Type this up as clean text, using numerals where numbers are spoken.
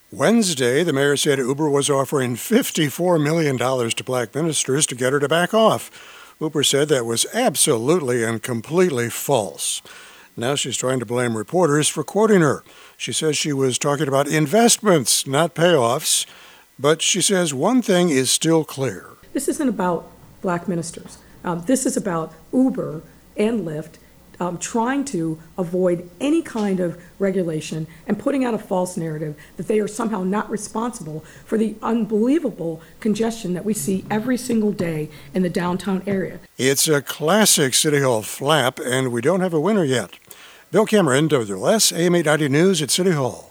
Wednesday, the mayor said Uber was offering $54 million to black ministers to get her to back off. Uber said that was absolutely and completely false. Now she's trying to blame reporters for quoting her. She says she was talking about investments, not payoffs. But she says one thing is still clear. This isn't about black ministers. This is about Uber and Lyft trying to avoid any kind of regulation and putting out a false narrative that they are somehow not responsible for the unbelievable congestion that we see every single day in the downtown area. It's a classic City Hall flap, and we don't have a winner yet. Bill Cameron, WLS, AM 890 News at City Hall.